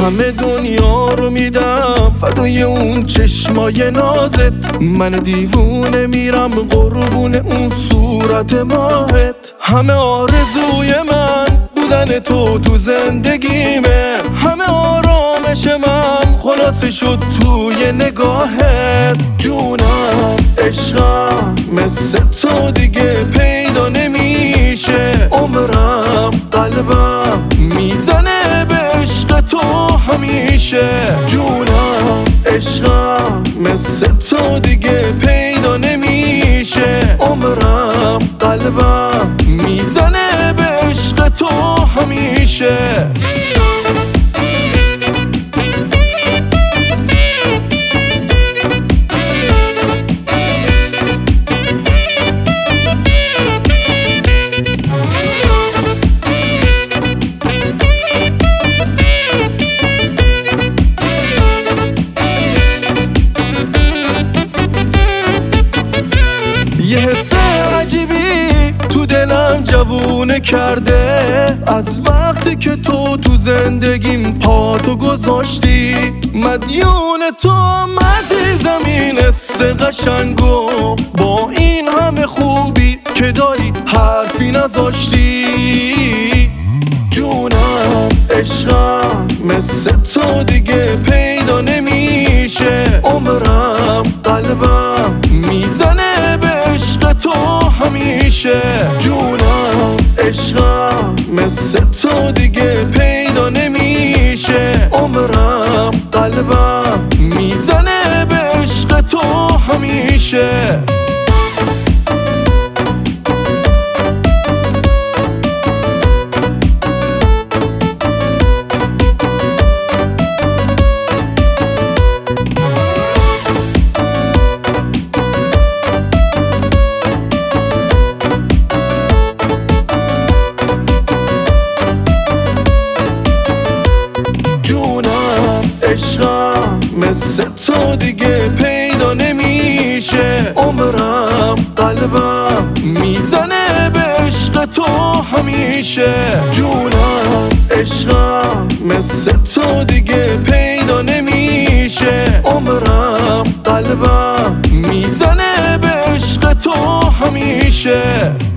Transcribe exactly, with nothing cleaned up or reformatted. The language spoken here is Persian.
همه دنیا رو میدم فدای اون چشمای نازت، من دیوونه میرم قربون اون صورت ماهت. همه آرزوی من بودن تو تو زندگیمه، همه آرامش من خلاصه شد توی نگاهت. جونم عشقم مثل تو دیگه پیدا نمیشه، عمرم قلبم میزنه به عشق تو همیشه. جونم عشقم مثل تو دیگه پیدا نمیشه، عمرم قلبم میزنه به عشق تو همیشه. یه حس عجیبی تو دلم جوونه کرده، از وقتی که تو تو زندگیم پاتو گذاشتی. مدیون تو هم عزیزم این حس قشنگو، با این همه خوبی که داری حرفی نذاشتی. جونم عشقم مثل تو دیگه پیدا نمیشه، عمرم قلبم میزنه به عشق تو همیشه. جونم عشقم مثل تو دیگه پیدا نمیشه، عمرم قلبم میزنه به عشق تو همیشه. عشقم مثل تو دیگه پیدا نمیشه، عمرم قلبم میزنه به عشق تو همیشه. جونم عشقم مثل تو دیگه پیدا نمیشه، عمرم قلبم میزنه به عشق تو همیشه.